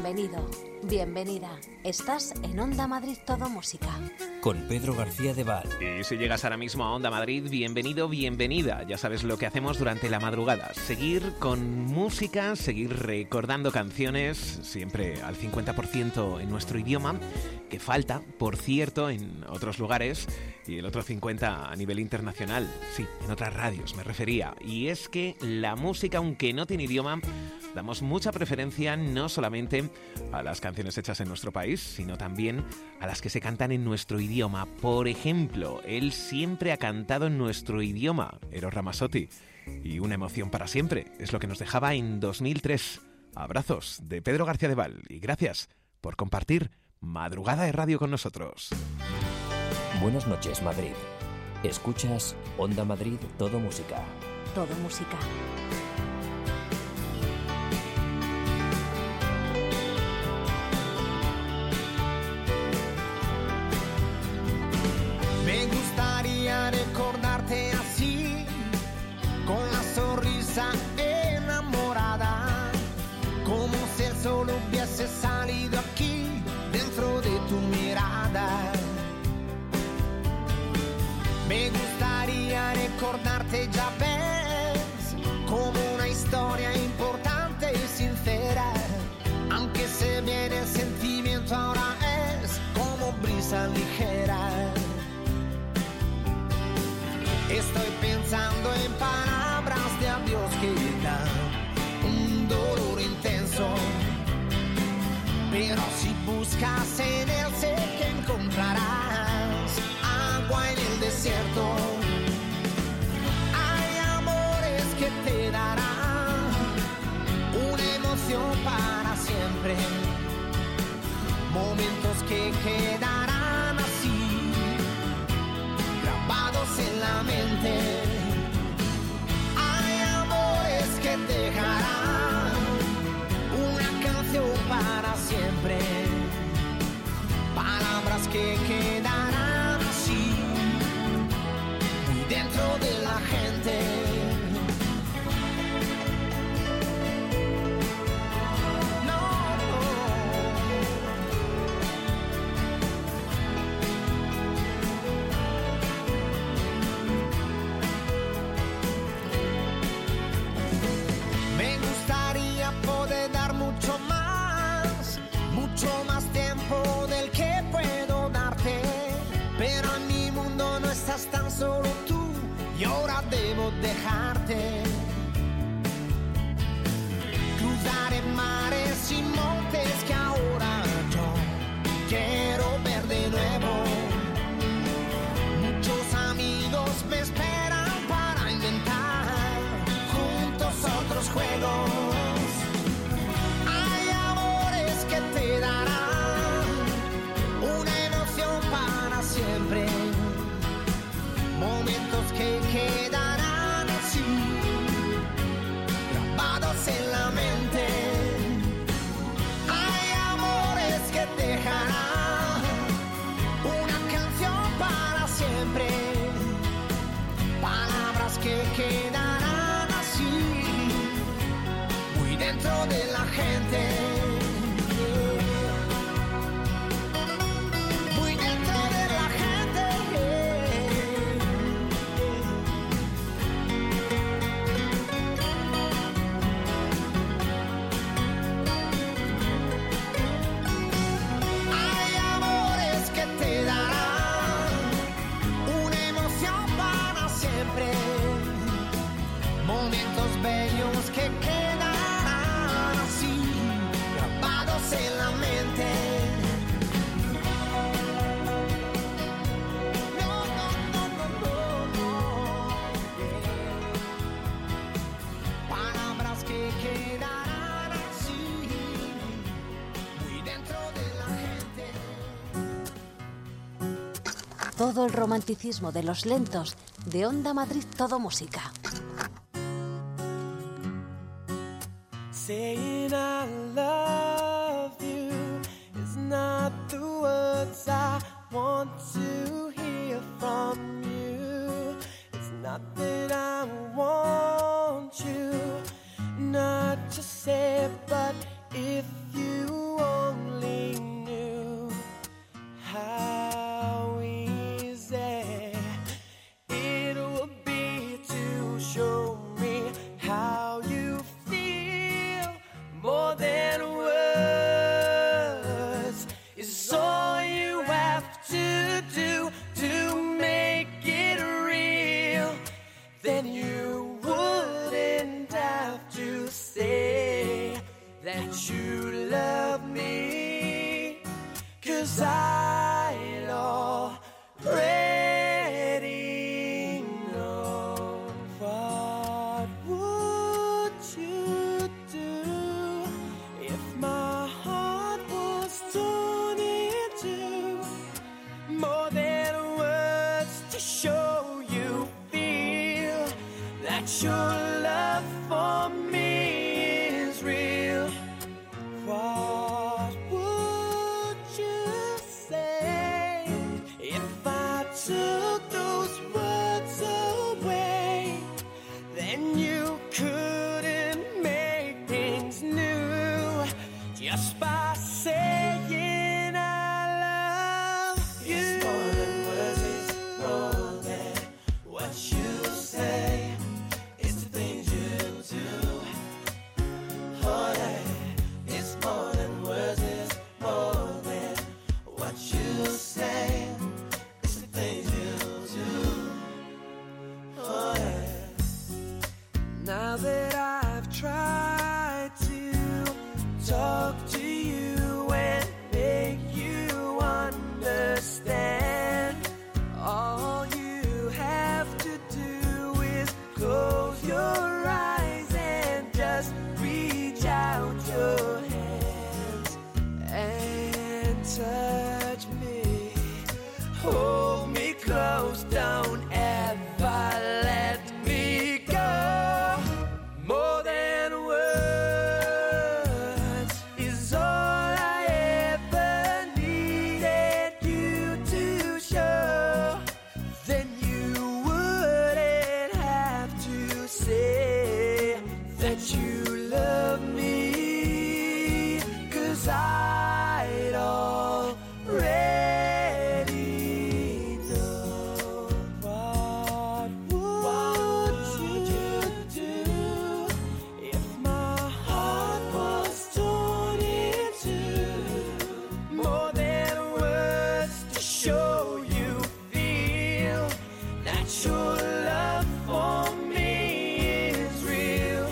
Bienvenido, bienvenida. Estás en Onda Madrid Todo Música. Con Pedro García de Val. Y si llegas ahora mismo a Onda Madrid, bienvenido, bienvenida. Ya sabes lo que hacemos durante la madrugada. Seguir con música, seguir recordando canciones, siempre al 50% en nuestro idioma, que falta, por cierto, en otros lugares, y el otro 50% a nivel internacional. Sí, en otras radios me refería. Y es que la música, aunque no tiene idioma, damos mucha preferencia no solamente a las canciones hechas en nuestro país, sino también a las que se cantan en nuestro idioma. Por ejemplo, él siempre ha cantado en nuestro idioma, Eros Ramazzotti, y Una emoción para siempre es lo que nos dejaba en 2003. Abrazos de Pedro García de Val y gracias por compartir Madrugada de Radio con nosotros. Buenas noches, Madrid. Escuchas Onda Madrid Todo Música. Todo Música. Me gustaría recordarte así, con la sonrisa enamorada, como si el sol hubiese salido aquí, dentro de tu mirada. Me gustaría recordarte, ya ves, como una historia importante y sincera, aunque se viene el sentimiento ahora es como brisa ligera. Estoy pensando en palabras de adiós que dan un dolor intenso, pero si buscas en él sé que encontrarás agua en el desierto. Hay amores que te darán una emoción para siempre, momentos que quedarán así grabados en la mente. Hay amores que dejarán una canción para siempre, palabras que quedarán así, muy dentro de la gente. Mucho más tiempo del que puedo darte, pero en mi mundo no estás tan solo tú y ahora debo dejarte. Cruzaré mares y montes que ahora yo quiero ver de nuevo. Muchos amigos me esperan para inventar juntos otros juegos. Te dará una emoción para siempre, momentos que quedarán así, grabados en la mente. Hay amores que dejarán una canción para siempre, palabras que quedarán así, muy dentro de la gente. Momentos bellos que quedarán así, grabados en la mente. No, no, no, no, no, no. Palabras que quedarán así, muy dentro de la gente. Todo el romanticismo de los lentos de Onda Madrid Todo Música. Saying I love you is not the words I want to hear from you. It's not that I want you not to say, but if you 'cause I'd already know. What would you do if my heart was torn into more than words to show you feel that your love for me is real? What would you say if I took those words away? Then you couldn't make things new just by saying I love you. It's more than words, it's more than what you say. It's the things you do. Oh yeah. It's more than words, it's more than what you say. It's the things you do. Oh yeah. Now that I've tried to talk to you and make you understand, all you have to do is close your eyes and just reach out your hands and touch me. Hold me close, don't ever let me go. More than words is all I ever needed you to show. Then you wouldn't have to say that you love me, 'cause I'd already know. What would you do if my heart was torn into more than words to show you feel that your love for me is real?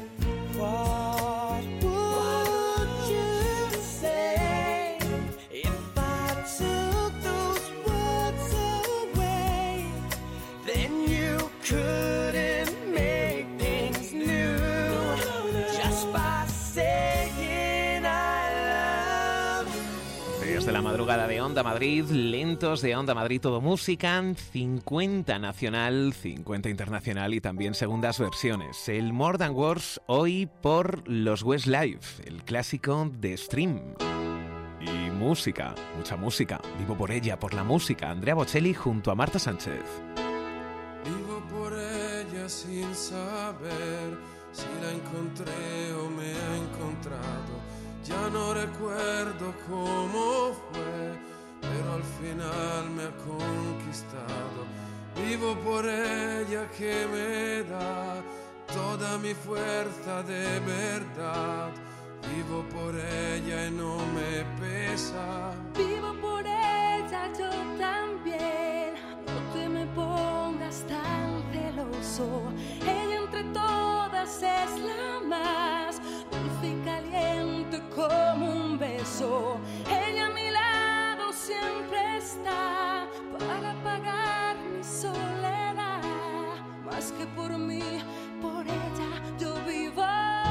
What would you say if I took those words away? Then you couldn't make things new just by saying I love. Desde la madrugada de Onda Madrid, lentos de Onda Madrid, todo música, 50 nacional, 50 internacional y también segundas versiones. El More Than Words hoy por los Westlife, el clásico de Stream. Y música, mucha música, vivo por ella, por la música. Andrea Bocelli junto a Marta Sánchez. Vivo por ella sin saber si la encontré o me ha encontrado. Ya no recuerdo cómo fue, pero al final me ha conquistado. Vivo por ella que me da toda mi fuerza de verdad. Vivo por ella y no me pesa. Vivo por ella yo también. No te me pongas tan celoso. Ella entre todas es la más dulce y caliente como un beso. Ella a mi lado siempre está para apagar mi soledad. Más que por mí, por ella yo vivo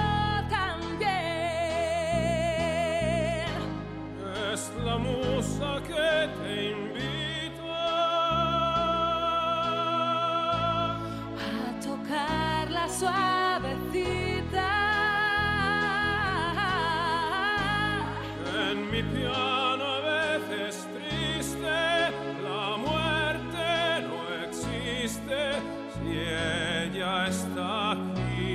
también. Es la musa que te invita A tocarla suavecita. en mi piano a veces triste. La muerte no existe si ella está aquí.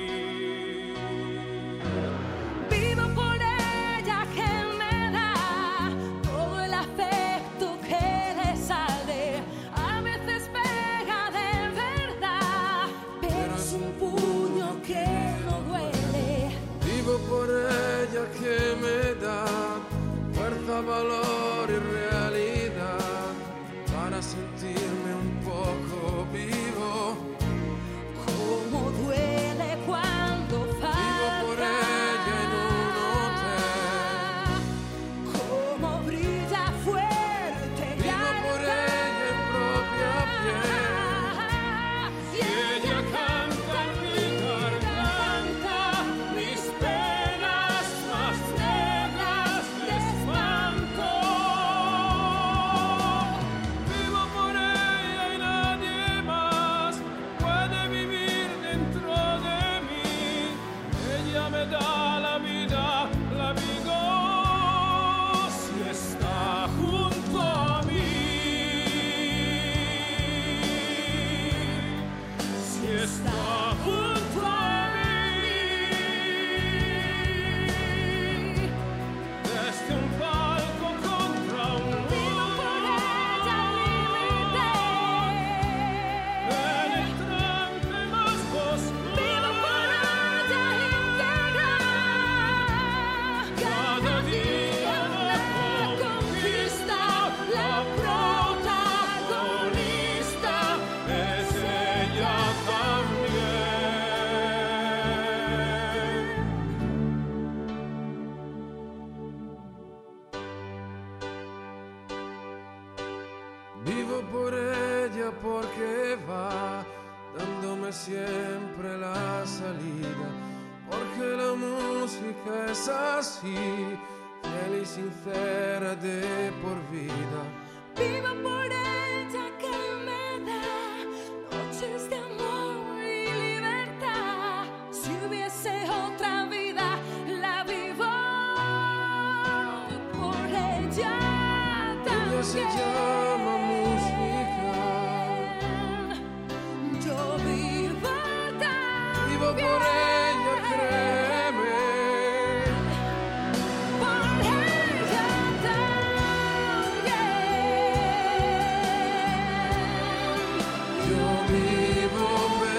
Vivo por ella que me da todo el afecto que le sale. A veces pega de verdad, pero es un puño que no duele. Vivo por ella que me da fuerza, valor y realidad para sentirme un poco vivo. Cómo duele cuando falta. Vivo por ella en un hotel. Cómo brilla siempre la salida, porque la música es así, fiel y sincera de por vida. Vivo por ella que me da noches de amor y libertad. Si hubiese otra vida, la vivo por ella también. Ella se llama música. Yo vivo también. Vivo por ella, créeme. Por ella también. Yo vivo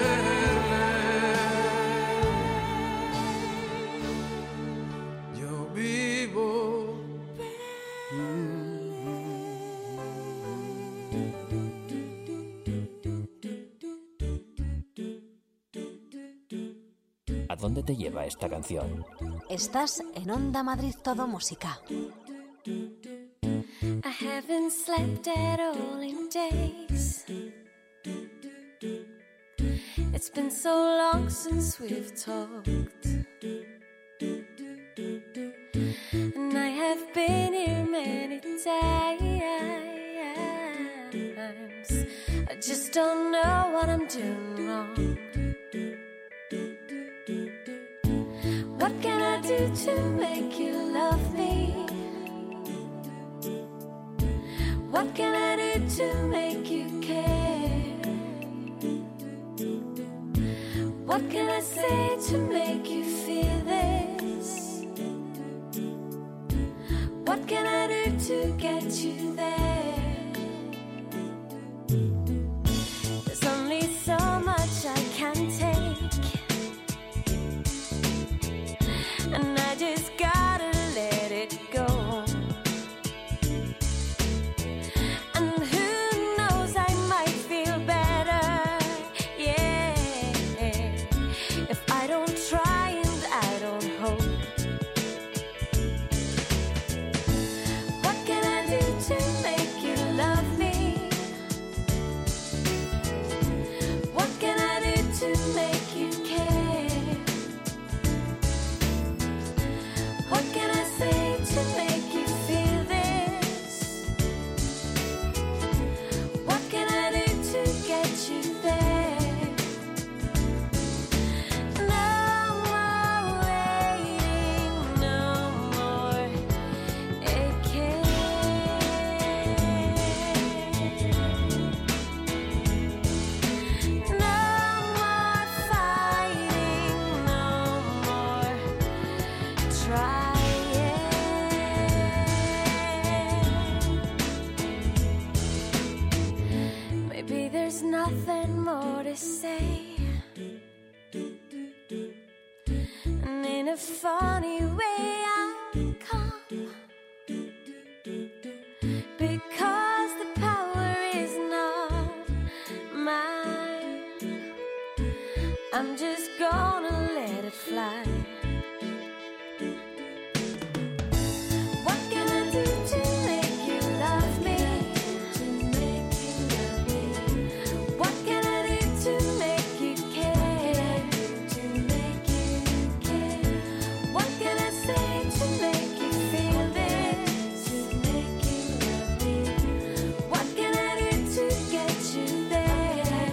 verle. Yo vivo. ¿A dónde te lleva esta canción? Estás en Onda Madrid Todo Música. I haven't slept at all in days. It's been so long since we've talked. And I have been here many times. I just don't know what I'm doing wrong. What can I do to make you love me? What can I do to make you care? What can I say to make you feel this? What can I do to get you there? There's only so much I can take, and I just gotta let it go. And who knows, I might feel better, yeah, if I don't try and I don't hope. What can I do to make you love me? What can I do to make you care? What can I say to make you feel this? What can I do to get you there? No more waiting, no more aching. No more fighting, no more trying. Maybe there's nothing more to say. And in a funny way I'll come, because the power is not mine. I'm just gonna let it fly. What can I do to make you love me? What can I do to make you care? What can I say to make you feel this? What can I do to get you there?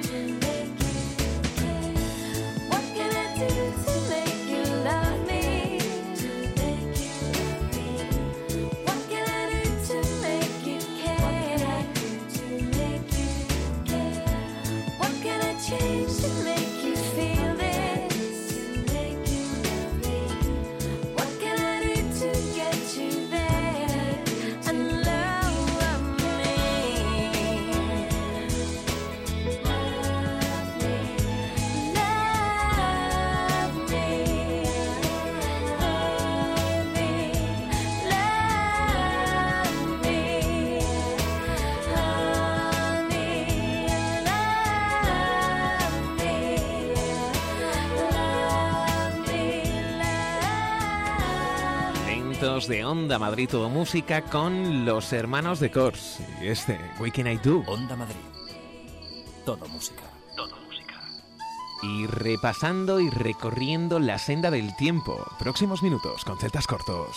What can I do to make you love me? What can I do to make you care? What can I change to make you feel this? What can I do to get you there and love me? Love me, love me, love me, love me, honey, love me, love me. Momentos de Onda Madrid Todo Música con los hermanos de Kors. Y What Can I Do? Onda Madrid. Todo música. y repasando y recorriendo la senda del tiempo. Próximos minutos con celtas cortos.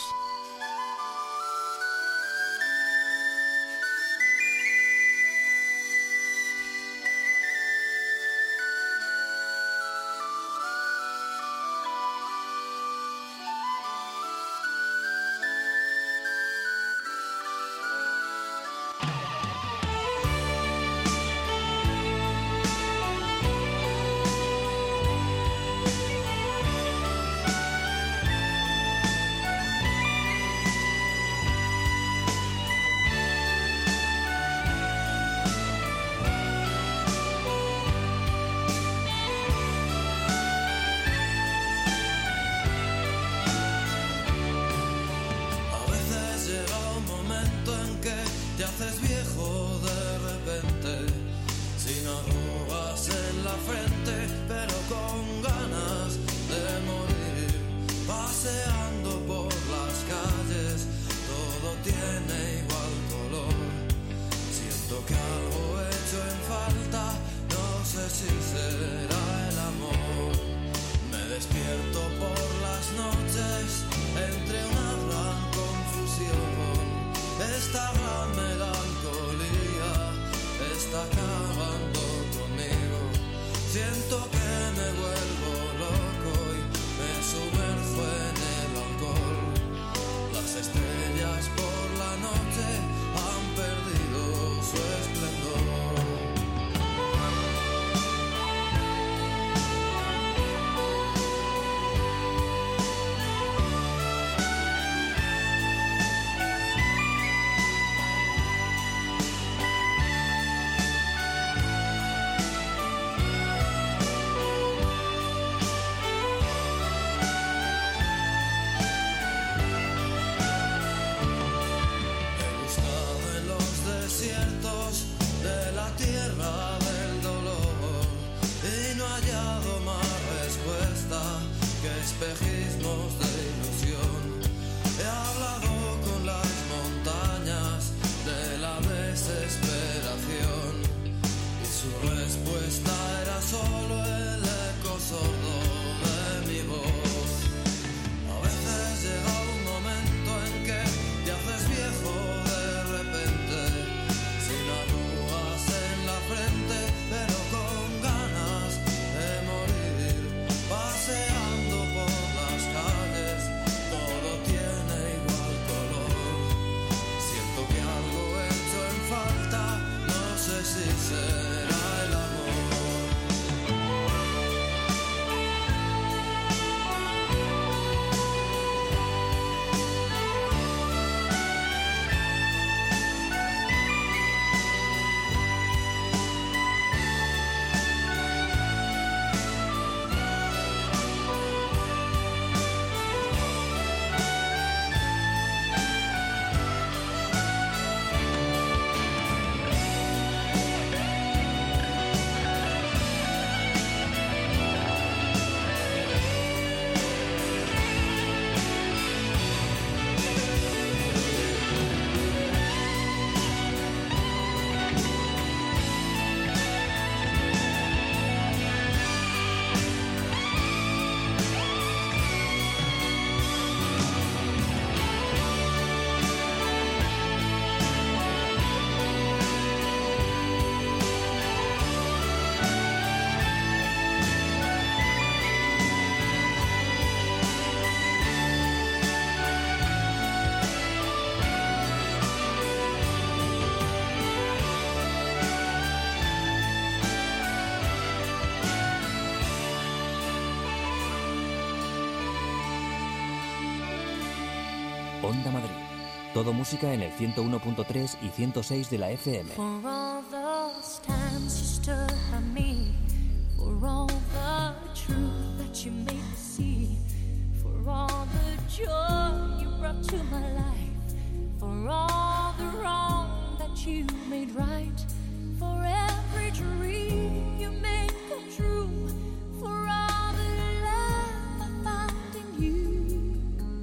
Onda Madrid. Todo música en el 101.3 y 106 de la FM. For all those times you stood by me, for all the truth that you made me see, for all the joy you brought to my life, for all the wrong that you made right, for every dream you made come true, for all the love I found in you,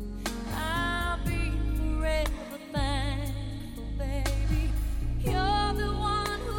I'll be forever thankful, baby. You're the one who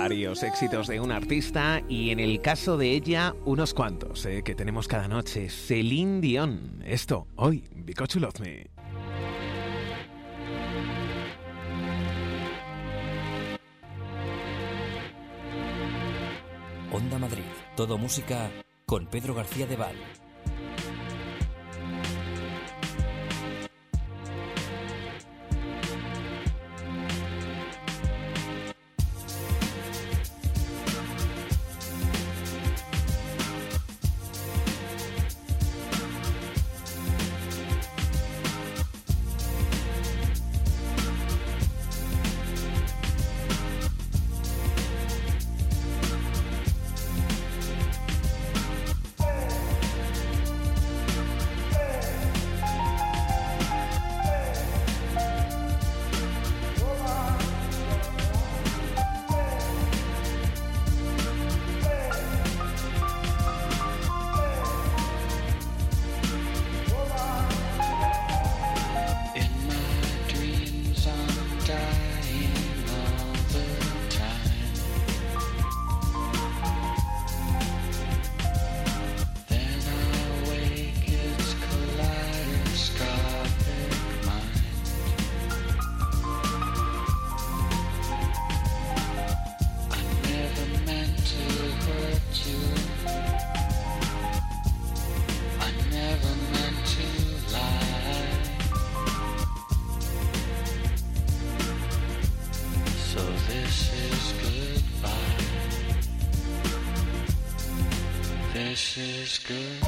varios éxitos de un artista y en el caso de ella, unos cuantos que tenemos cada noche. Celine Dion. Esto, hoy, Because You Love Me. Onda Madrid, todo música con Pedro García de Val. This is good.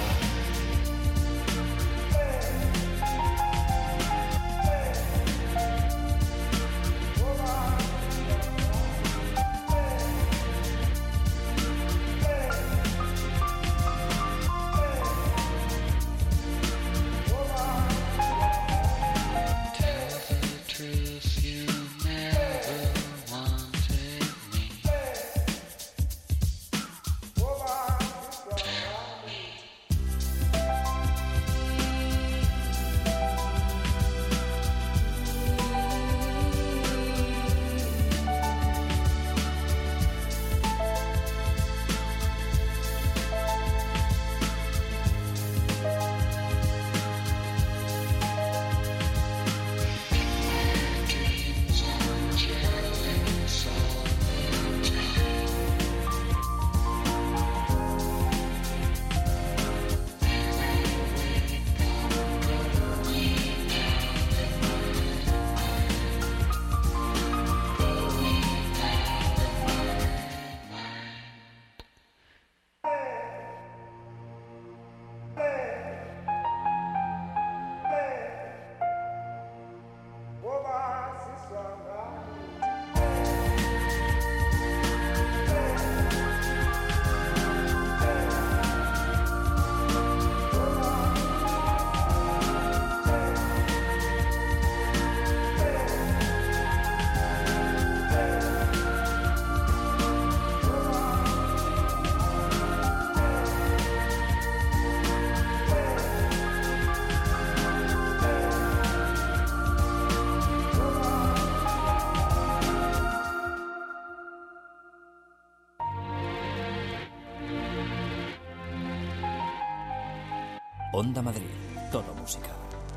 Onda Madrid, todo música.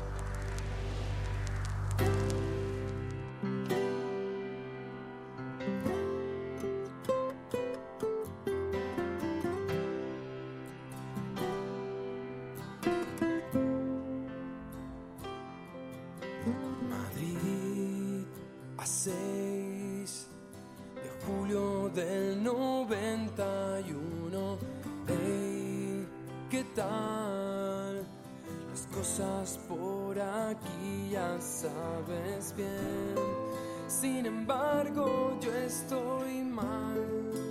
Madrid, a 6 de julio del 91. Hey, ¿qué tal? Las cosas por aquí ya sabes bien. Sin embargo, yo estoy mal.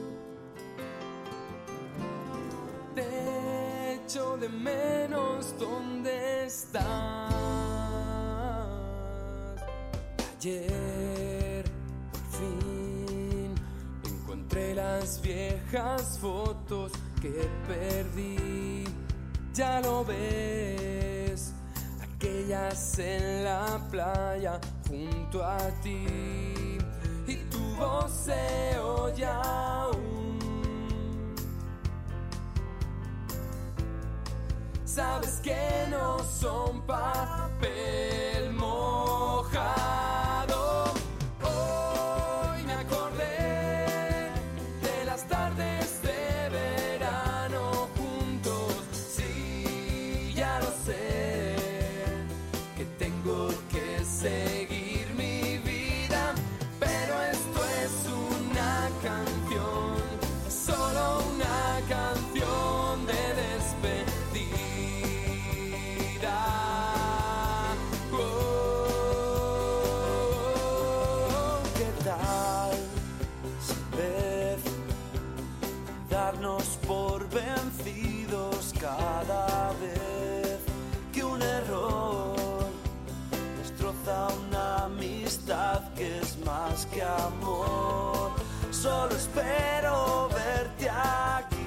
Te echo de menos, ¿dónde estás? Ayer, por fin, encontré las viejas fotos que perdí. Ya lo ves, aquellas en la playa junto a ti. Y tú voz se oye aún. Sabes que no son papel mojado. Hoy me acordé de las tardes de verano juntos. Sí, ya lo sé, que tengo que seguir mi vida, pero esto es una canción, solo una canción de despedida. ¿Qué tal si en vez de darnos por vencidos cada vez que un error destroza una amistad que es más que amor, solo espero verte aquí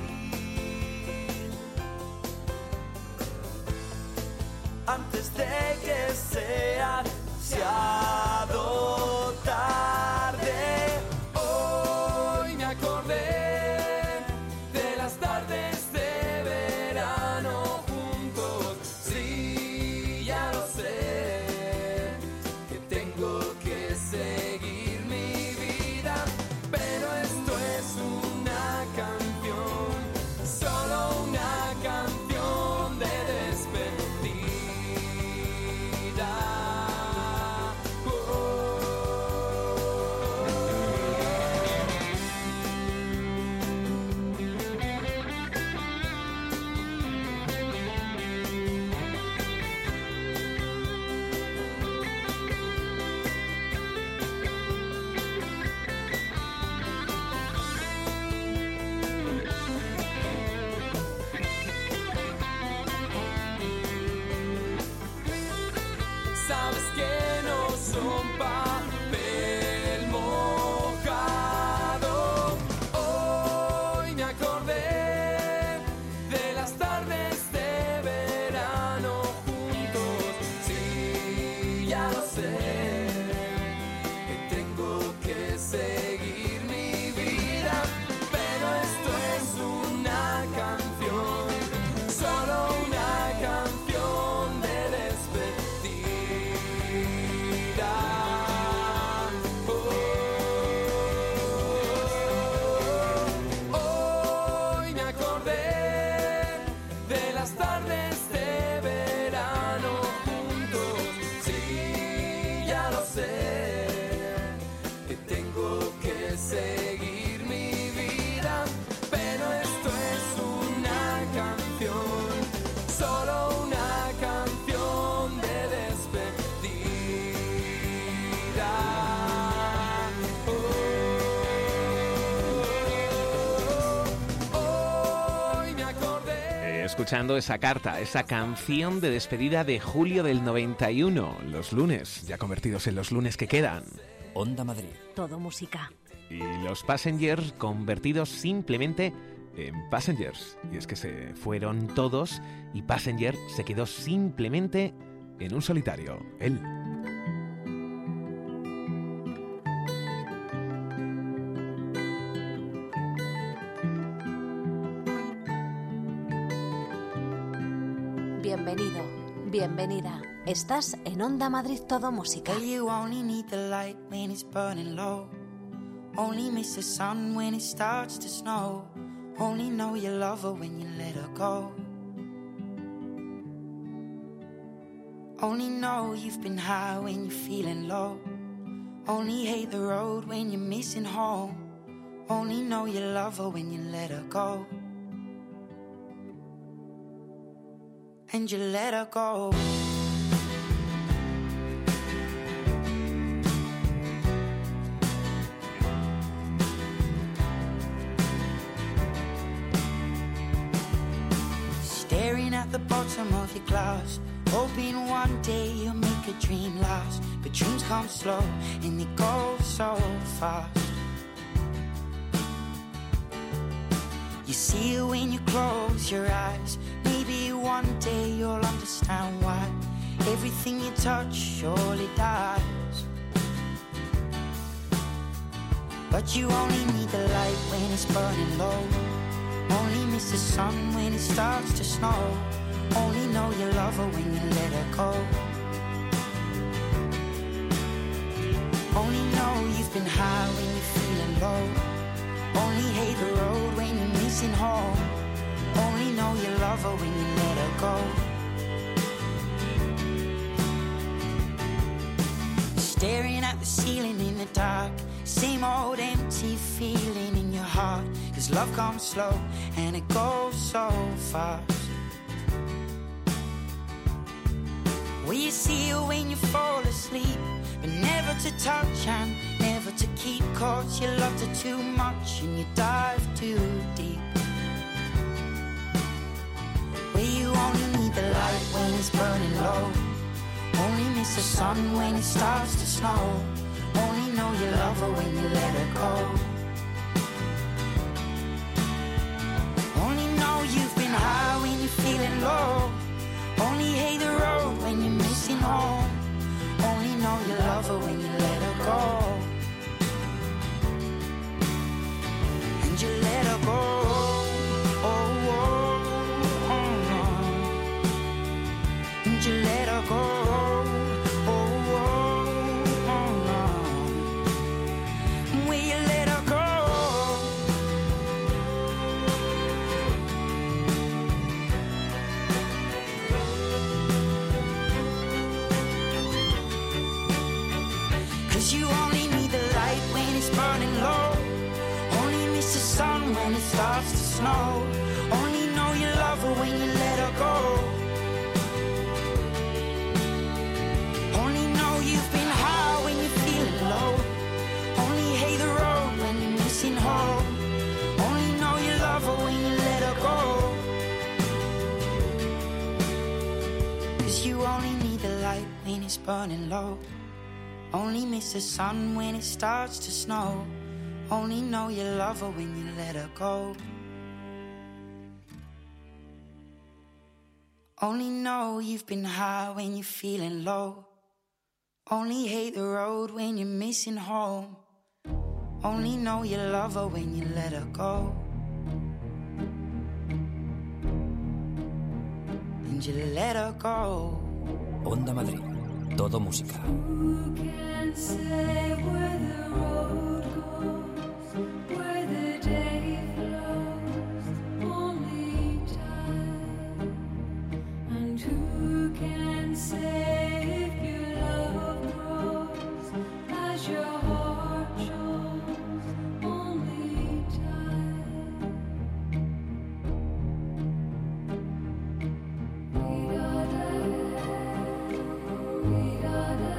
antes de que sea demasiado tarde? Hoy me acordé de las tardes de verano juntos. Sí, ya lo sé, que tengo que seguir mi vida, pero esto es una canción, solo una canción de despedida. Sabes que no son papel mojado. Hoy me acordé de las tardes de verano juntos. Sí, ya lo sé, que tengo que seguir mi vida, pero esto es una canción, solo una canción de despedida. Hoy me acordé de las tardes de verano juntos. Sí, ya lo sé, que tengo que seguir mi vida, pero esto es una canción, solo una canción de despedida. Hoy me acordé. Escuchando esa carta, esa canción de despedida de julio del 91, los lunes, ya convertidos en los lunes que quedan. Onda Madrid. Todo música. Y los Passengers convertidos simplemente en Passengers. Y es que se fueron todos y Passenger se quedó simplemente en un solitario, él. Bienvenido, bienvenida. Estás en Onda Madrid Todo Música. Well, you only need the light when it's burning low. Only miss the sun when it starts to snow. Only know you love her when you let her go. Only know you've been high when you're feeling low. Only hate the road when you're missing home. Only know you love her when you let her go. And you let her go. Staring at the bottom of your glass, hoping one day you'll make a dream last. But dreams come slow and they go so fast. You see it when you close your eyes. Maybe one day you'll understand why everything you touch surely dies. But you only need the light when it's burning low. Only miss the sun when it starts to snow. Only know you love her when you let her go. Only know you've been high when you're feeling low. Only hate the road when you're missing home. Only know you love her when you let her go. Staring at the ceiling in the dark. Same old empty feeling in your heart. 'Cause love comes slow and it goes so fast. Will you see her when you fall asleep? But never to touch and never to keep. 'Cause you loved her too much and you dive too deep. Where you only need the light when it's burning low. Only miss the sun when it starts to snow. Only know you love her when you let her go. Only know you've been high when you're feeling low. Only hate the road when you're missing home. Only know you love her when you let her go. And you let her go. Oh, oh, oh, oh. And you let her go. You only need the light when it's burning low. Only miss the sun when it starts to snow. Only know you love her when you let her go. Only know you've been high when you're feeling low. Only hate the road when you're missing home. Only know you love her when you let her go. 'Cause you only need the light when it's burning low. Only miss the sun when it starts to snow. Only know you love her when you let her go. Only know you've been high when you're feeling low. Only hate the road when you're missing home. Only know you love her when you let her go. And you let her go. Onda Madrid, todo música. Say where the road goes, where the day flows, only time. And who can say if your love grows as your heart shows, only time. We gotta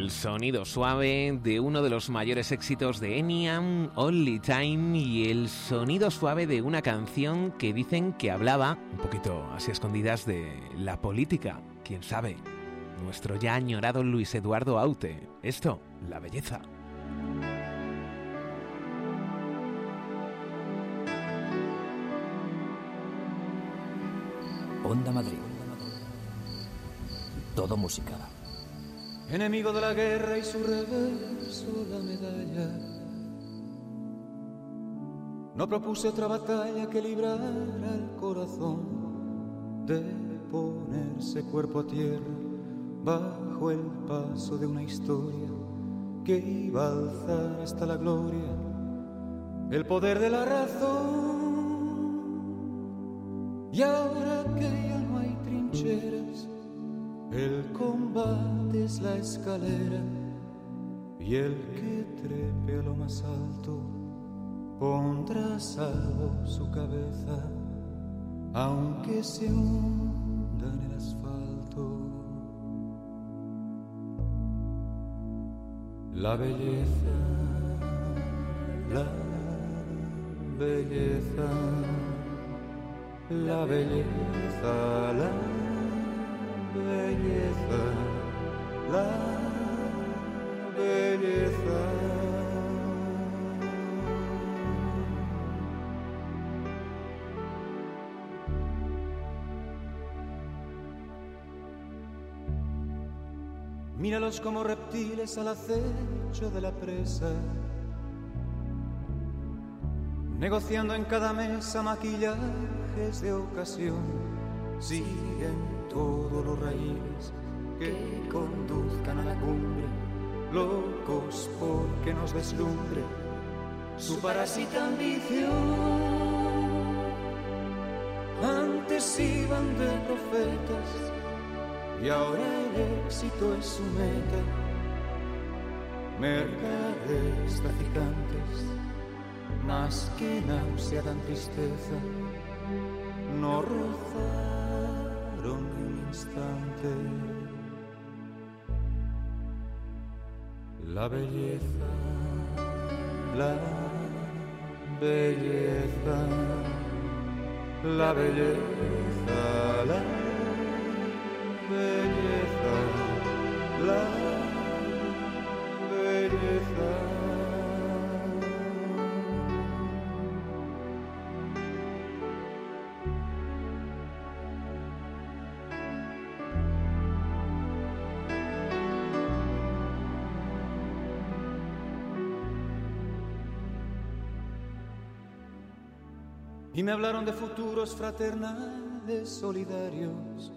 el sonido suave de uno de los mayores éxitos de Enya, Only Time, y el sonido suave de una canción que dicen que hablaba, un poquito así a escondidas, de la política. ¿Quién sabe? Nuestro ya añorado Luis Eduardo Aute. Esto, la belleza. Onda Madrid. Todo música. Enemigo de la guerra y su reverso la medalla. No propuse otra batalla que librar al corazón de ponerse cuerpo a tierra bajo el paso de una historia que iba a alzar hasta la gloria el poder de la razón. Y ahora que ya no hay trincheras, el combate es la escalera, y el que trepe a lo más alto pondrá a salvo su cabeza, aunque se hunda en el asfalto. La belleza, la belleza, la belleza, la belleza, la belleza. Míralos como reptiles al acecho de la presa, negociando en cada mesa maquillajes de ocasión. Siguen todos los raíles que conduzcan a la cumbre, locos porque nos deslumbre su parásita ambición. Antes iban de profetas y ahora el éxito es su meta. Mercaderes traficantes, más que náusea dan tristeza, no rozaron ni un instante. La belleza, la belleza, la belleza, la belleza, la belleza. Y me hablaron de futuros fraternales solidarios,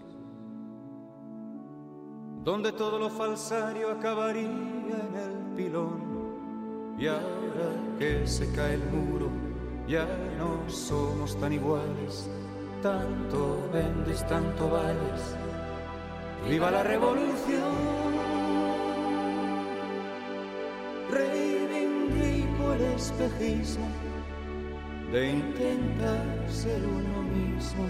donde todo lo falsario acabaría en el pilón. Y ahora que se cae el muro, ya no somos tan iguales. Tanto vendes, tanto vales. ¡Viva la revolución! Reivindico el espejismo de intentar ser uno mismo,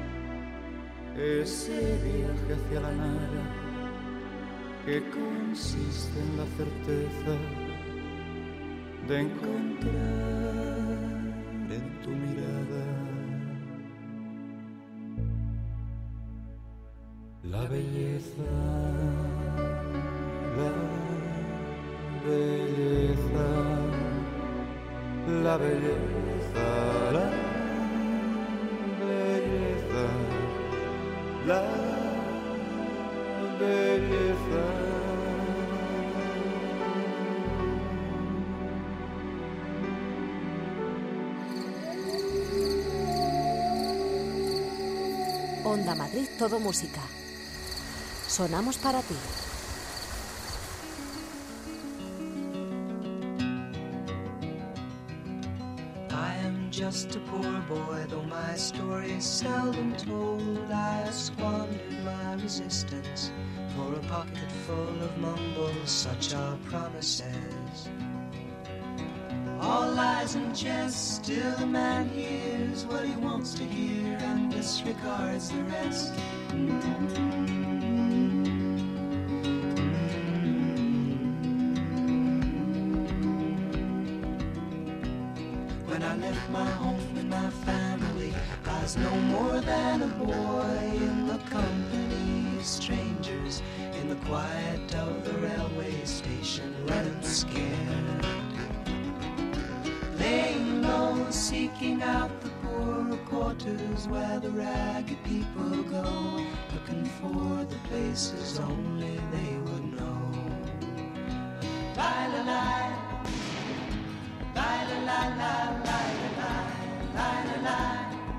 ese viaje hacia la nada que consiste en la certeza de encontrar en tu mirada la belleza, la belleza, la belleza, la belleza, la belleza. Onda Madrid, todo música. Sonamos para ti. Just a poor boy, though my story is seldom told. I squandered my resistance for a pocket full of mumbles, such are promises. All lies and jest, still a man hears what he wants to hear and disregards the rest. left my home and my family. I was no more than a boy in the company of strangers, in the quiet of the railway station, running scared. Laying low, seeking out the poorer quarters where the ragged people go, looking for the places only they would know. La-la-la, la-la-la-la-la-la-la, la-la-la,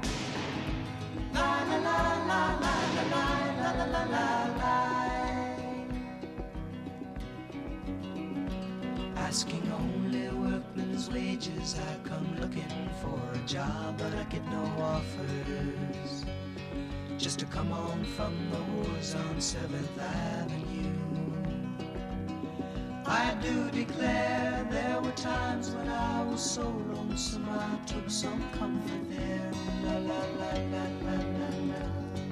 la-la-la-la-la-la-la-la-la-la. Asking only workmen's wages, I come looking for a job, but I get no offers. Just to come on from the wars on 7th Avenue. I do declare there were times when I was so lonesome I took some comfort there. La la la la la la la.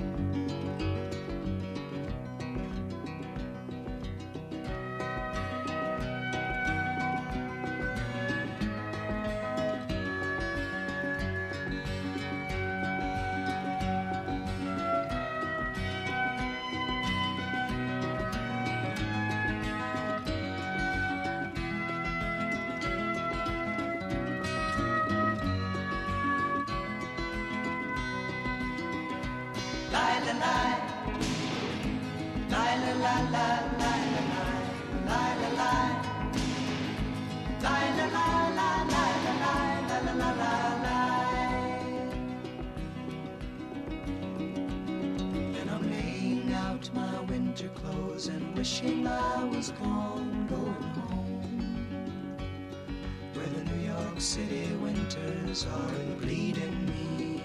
Then I'm laying out my winter clothes and wishing I was gone, going home, where the New York City winters are bleeding me,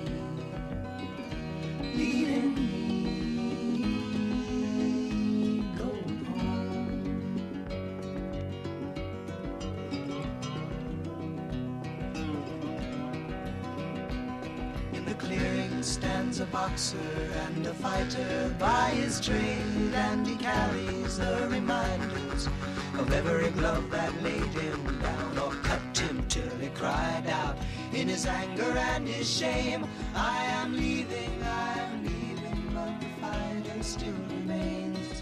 bleeding me. Stands a boxer and a fighter by his trade, and he carries the reminders of every glove that laid him down or cut him till he cried out in his anger and his shame, I am leaving, but the fighter still remains.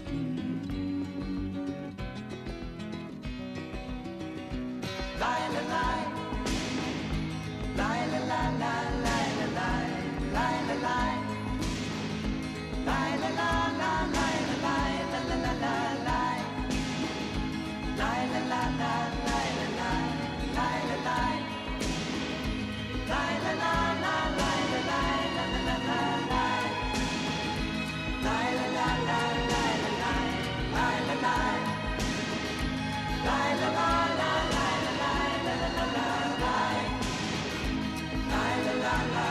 Lie, lie, lie, lie, lie, lie, lie. Lie, la, lie. Lie, la, la, la, lie, la, lie, la, la, la, la, lie. Lie, la, la, la, lie, la, lie, lie, la, lie. Lie, la, la, la, lie, la, lie, la, la, la, la, lie. Lie, la, la, la, lie, la, lie, lie, la, lie. Lie, la, la, la, lie, la, lie, la, la, la, la, lie. Lie, la, la, la.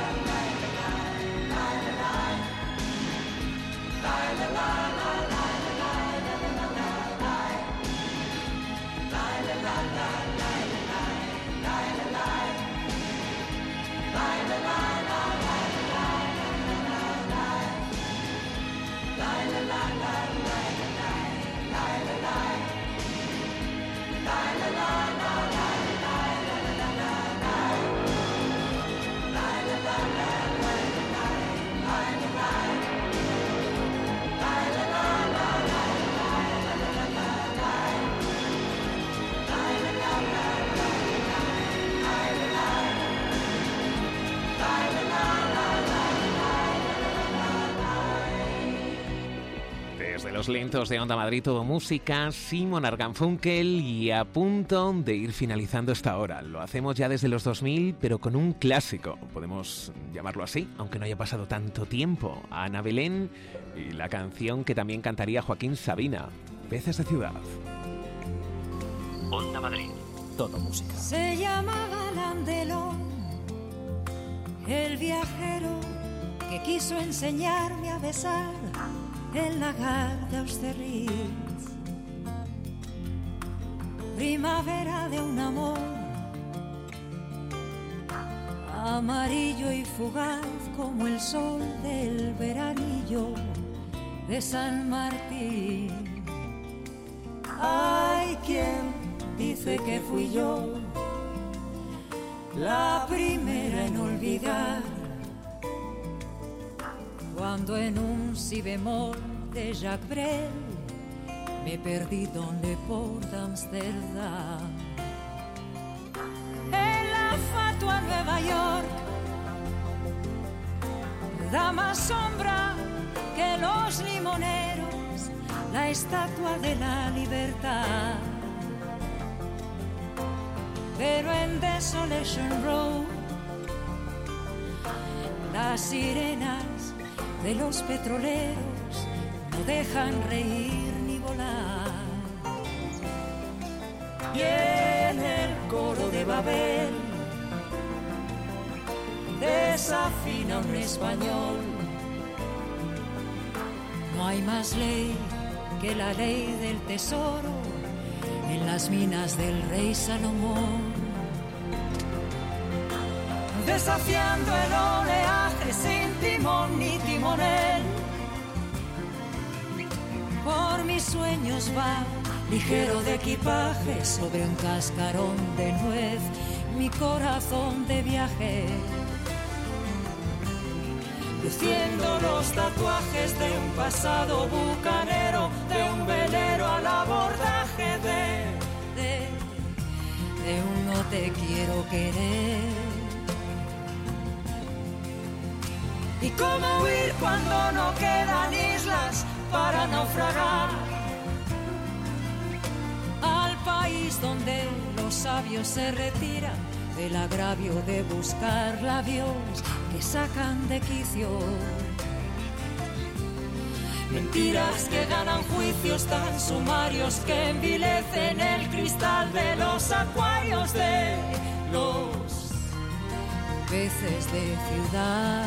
Desde los lentos de Onda Madrid, todo música, Simon & Garfunkel, y a punto de ir finalizando esta hora. Lo hacemos ya desde los 2000, pero con un clásico, podemos llamarlo así, aunque no haya pasado tanto tiempo. Ana Belén y la canción que también cantaría Joaquín Sabina, Peces de Ciudad. Onda Madrid, todo música. Se llamaba Landelón, el viajero que quiso enseñarme a besar el lagar de Austerlitz. Primavera de un amor amarillo y fugaz como el sol del veranillo de San Martín. Hay quien dice que fui yo la primera en olvidar, cuando en un si bemol de Jacques Brel me perdí donde por Amsterdam. En la fatua Nueva York da más sombra que los limoneros, la estatua de la libertad. Pero en Desolation Road las sirenas de los petroleros no dejan reír ni volar. Y en el coro de Babel desafina un español. No hay más ley que la ley del tesoro en las minas del rey Salomón. Desafiando el oleaje sin timón ni timonel, por mis sueños va ligero de equipaje sobre un cascarón de nuez, mi corazón de viaje, luciendo los tatuajes de un pasado bucanero, de un velero al abordaje de un no te quiero querer. ¿Y cómo huir cuando no quedan islas para naufragar? Al país donde los sabios se retiran del agravio de buscar labios que sacan de quicio. Mentiras que ganan juicios tan sumarios que envilecen el cristal de los acuarios de los peces de ciudad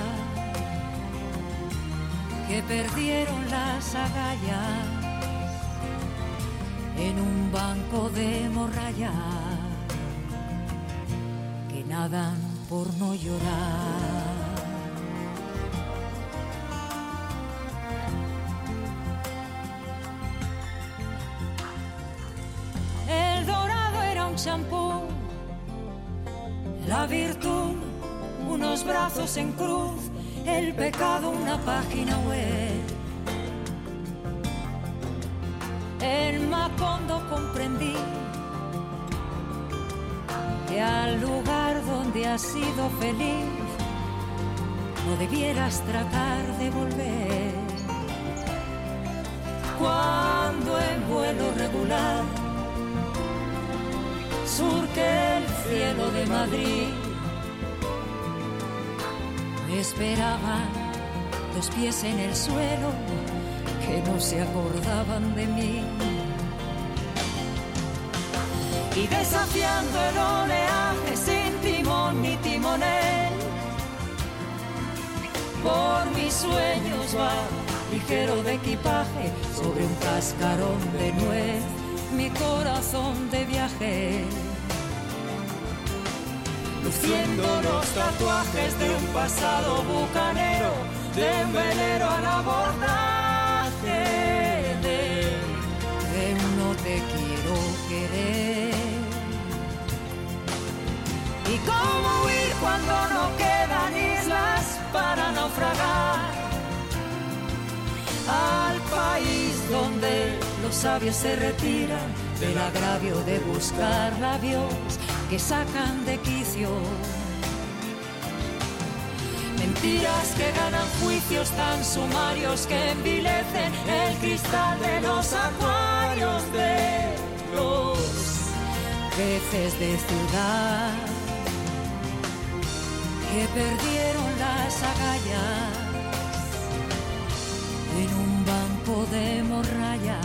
que perdieron las agallas en un banco de morralla, que nadan por no llorar. El dorado era un champú, la virtud unos brazos en cruz, el pecado una página web. En Macondo comprendí que al lugar donde has sido feliz no debieras tratar de volver. Cuando en vuelo regular surque el cielo de Madrid, me esperaban los pies en el suelo que no se acordaban de mí. Y desafiando el oleaje sin timón ni timonel, por mis sueños va ligero de equipaje sobre un cascarón de nuez, mi corazón de viaje, luciendo los tatuajes de un pasado bucanero, de un velero al abordaje de un no te quiero querer. ¿Y cómo huir cuando no quedan islas para naufragar? Al país donde los sabios se retiran del agravio de buscar labios que sacan de quicio. Mentiras que ganan juicios tan sumarios que envilecen el cristal de los acuarios de los peces de ciudad que perdieron las agallas en un banco de morralla,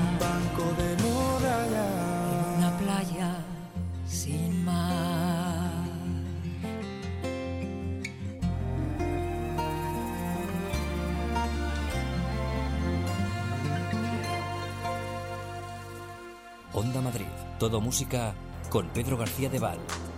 en una playa sin mar. Onda Madrid, todo música con Pedro García de Val.